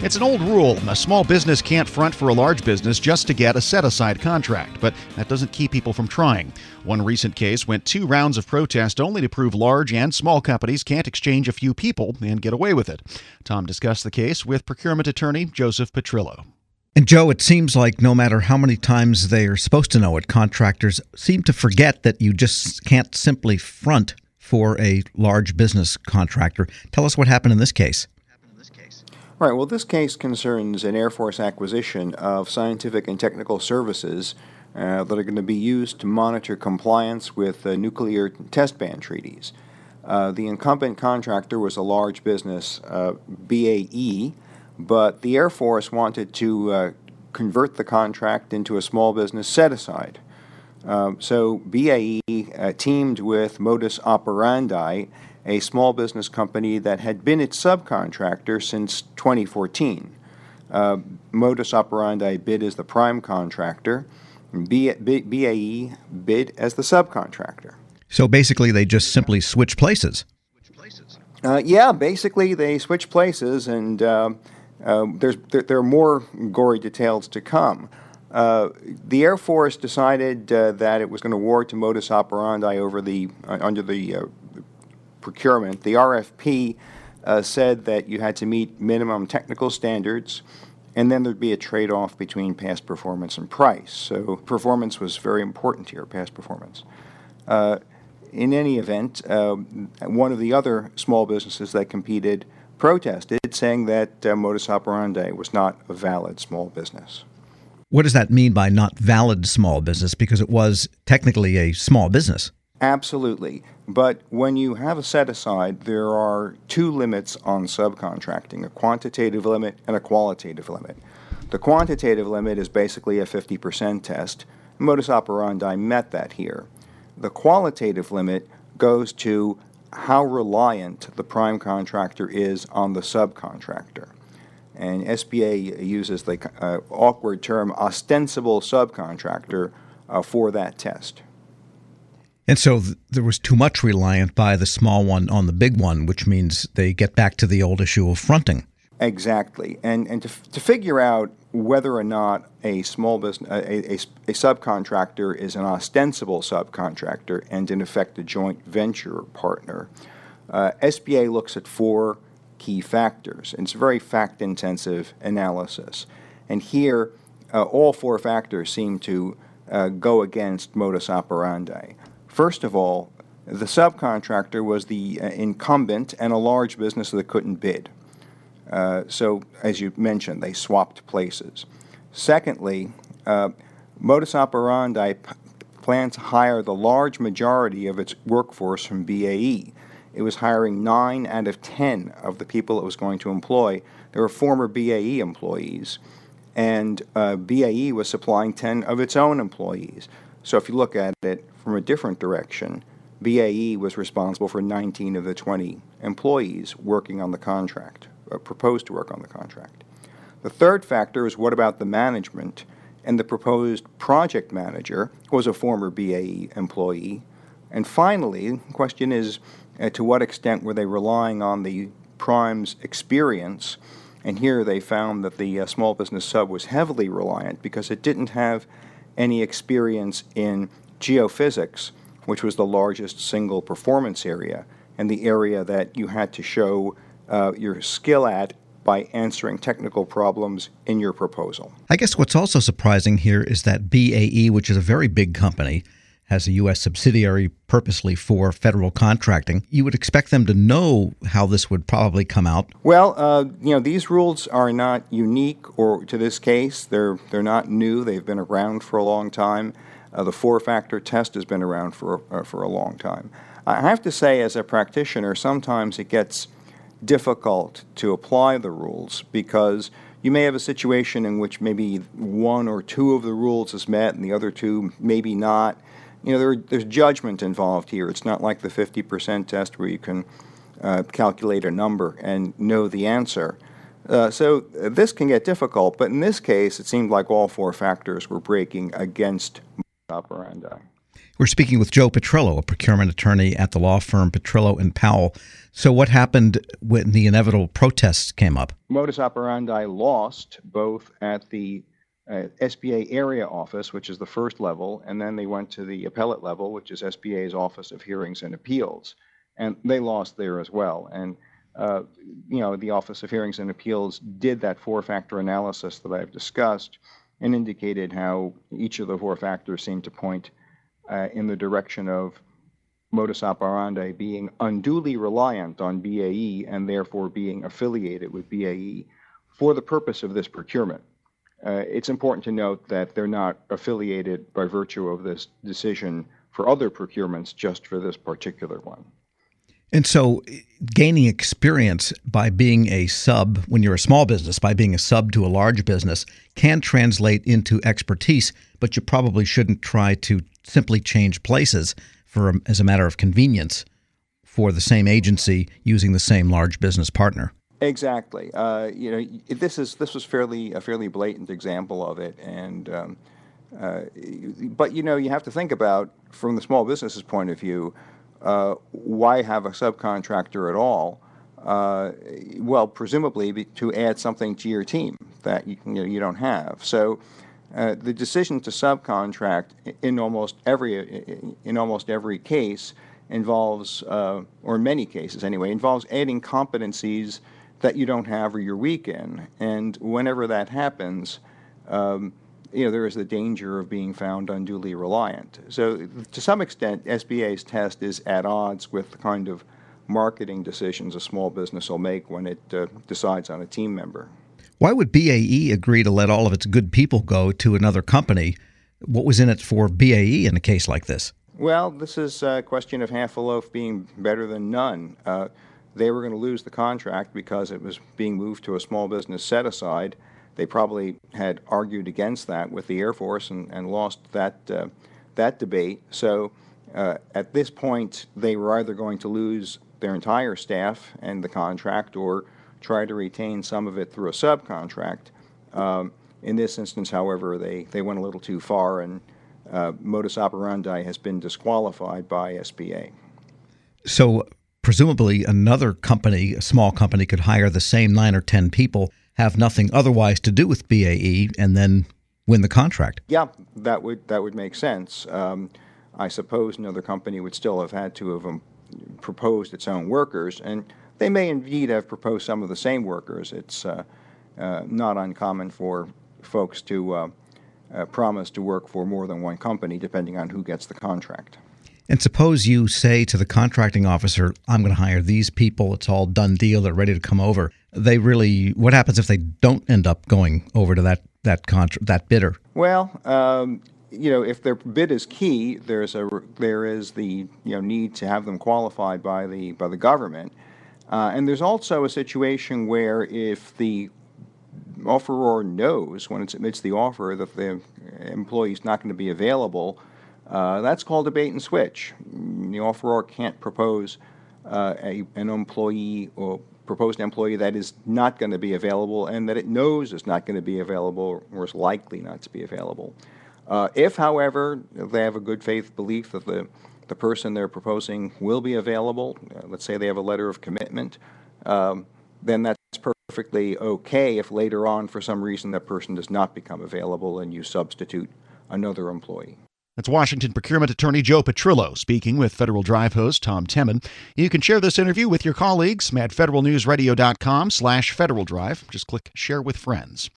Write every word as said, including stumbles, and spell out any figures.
It's an old rule. A small business can't front for a large business just to get a set-aside contract, but that doesn't keep people from trying. One recent case went two rounds of protest only to prove large and small companies can't exchange a few people and get away with it. Tom discussed the case with procurement attorney Joseph Petrillo. And Joe, it seems like no matter how many times they are supposed to know it, contractors seem to forget that you just can't simply front for a large business contractor. Tell us what happened in this case. Right. Well, this case concerns an Air Force acquisition of scientific and technical services uh, that are going to be used to monitor compliance with uh, nuclear test ban treaties. Uh, the incumbent contractor was a large business, uh, B A E, but the Air Force wanted to uh, convert the contract into a small business set-aside. Uh, so B A E uh, teamed with Modus Operandi, a small business company that had been its subcontractor since twenty fourteen. Uh, Modus Operandi bid as the prime contractor, and B A E bid as the subcontractor. So basically they just simply switch places. Uh, yeah, basically they switch places, and uh, uh, there's there, there are more gory details to come. Uh, the Air Force decided uh, that it was going to award to Modus Operandi over the uh, under the uh, procurement. The R F P uh, said that you had to meet minimum technical standards, and then there'd be a trade-off between past performance and price. So performance was very important here, past performance. Uh, in any event, uh, one of the other small businesses that competed protested, saying that uh, Modus Operandi was not a valid small business. What does that mean by not valid small business? Because it was technically a small business. Absolutely. But when you have a set-aside, there are two limits on subcontracting, a quantitative limit and a qualitative limit. The quantitative limit is basically a fifty percent test. Modus Operandi met that here. The qualitative limit goes to how reliant the prime contractor is on the subcontractor. And S B A uses the uh, awkward term ostensible subcontractor uh, for that test. And so th- there was too much reliant by the small one on the big one, which means they get back to the old issue of fronting. Exactly. And and to, f- to figure out whether or not a small business, a, a, a subcontractor is an ostensible subcontractor and in effect a joint venture partner, uh, S B A looks at four key factors. And it's a very fact-intensive analysis. And here, uh, all four factors seem to uh, go against modus operandi. First of all, the subcontractor was the uh, incumbent and a large business that couldn't bid. Uh, so, as you mentioned, they swapped places. Secondly, uh, modus operandi p- planned to hire the large majority of its workforce from B A E. It was hiring nine out of ten of the people it was going to employ. They were former B A E employees, and uh, B A E was supplying ten of its own employees. So if you look at it from a different direction, B A E was responsible for nineteen of the twenty employees working on the contract, uh, proposed to work on the contract. The third factor is what about the management? And the proposed project manager was a former B A E employee. And finally, the question is, uh, to what extent were they relying on the prime's experience? And here they found that the uh, small business sub was heavily reliant because it didn't have any experience in geophysics, which was the largest single performance area, and the area that you had to show uh, your skill at by answering technical problems in your proposal. I guess what's also surprising here is that B A E, which is a very big company, has a U S subsidiary purposely for federal contracting. You would expect them to know how this would probably come out. Well, uh, you know, these rules are not unique or to this case. They're they're not new. They've been around for a long time. Uh, the four-factor test has been around for uh, for a long time. I have to say, as a practitioner, sometimes it gets difficult to apply the rules because you may have a situation in which maybe one or two of the rules is met and the other two maybe not. You know, there, there's judgment involved here. It's not like the fifty percent test where you can uh, calculate a number and know the answer. Uh, so uh, this can get difficult, but in this case, it seemed like all four factors were breaking against modus operandi. We're speaking with Joe Petrillo, a procurement attorney at the law firm Petrillo and Powell. So what happened when the inevitable protests came up? Modus operandi lost both at the uh, S B A area office, which is the first level, and then they went to the appellate level, which is S B A's Office of Hearings and Appeals. And they lost there as well. And, uh, you know, the Office of Hearings and Appeals did that four-factor analysis that I've discussed and indicated how each of the four factors seemed to point Uh, in the direction of modus operandi being unduly reliant on B A E and therefore being affiliated with B A E for the purpose of this procurement. Uh, it's important to note that they're not affiliated by virtue of this decision for other procurements, just for this particular one. And so gaining experience by being a sub, when you're a small business, by being a sub to a large business, can translate into expertise, but you probably shouldn't try to simply change places for as a matter of convenience for the same agency using the same large business partner. Exactly. Uh, you know, this is this was fairly a fairly blatant example of it, and um, uh, but you know, you have to think about from the small business's point of view. Uh, why have a subcontractor at all? Uh, well, presumably be, to add something to your team that you, you, know, you don't have. So uh, the decision to subcontract in almost every in almost every case involves, uh, or in many cases anyway, involves adding competencies that you don't have or you're weak in. And whenever that happens, um, you know, there is the danger of being found unduly reliant. So to some extent, S B A's test is at odds with the kind of marketing decisions a small business will make when it uh, decides on a team member. Why would B A E agree to let all of its good people go to another company? What was in it for B A E in a case like this? Well, this is a question of half a loaf being better than none. Uh, they were going to lose the contract because it was being moved to a small business set-aside. They probably had argued against that with the Air Force and, and lost that uh, that debate. So uh, at this point, they were either going to lose their entire staff and the contract or try to retain some of it through a subcontract. Um, in this instance, however, they, they went a little too far, and uh, modus operandi has been disqualified by S B A. So presumably another company, a small company, could hire the same nine or ten people, have nothing otherwise to do with B A E, and then win the contract. Yeah, that would that would make sense. Um, I suppose another company would still have had to have um, proposed its own workers, and they may indeed have proposed some of the same workers. It's uh, uh, not uncommon for folks to uh, uh, promise to work for more than one company, depending on who gets the contract. And suppose you say to the contracting officer, I'm going to hire these people, it's all done deal, they're ready to come over. They really, what happens if they don't end up going over to that that contra- that bidder? Well, um, you know, if their bid is key, there's a there is the you know need to have them qualified by the by the government, uh, and there's also a situation where if the offeror knows when it submits the offer that the employee is not going to be available, uh, that's called a bait and switch. The offeror can't propose uh, a, an employee or proposed employee that is not going to be available and that it knows is not going to be available or is likely not to be available. Uh, if, however, they have a good faith belief that the, the person they're proposing will be available, uh, let's say they have a letter of commitment, um, then that's perfectly okay if later on for some reason that person does not become available and you substitute another employee. That's Washington procurement attorney Joe Petrillo speaking with Federal Drive host Tom Temin. You can share this interview with your colleagues at federal news radio dot com slash Federal Drive. Just click Share with Friends.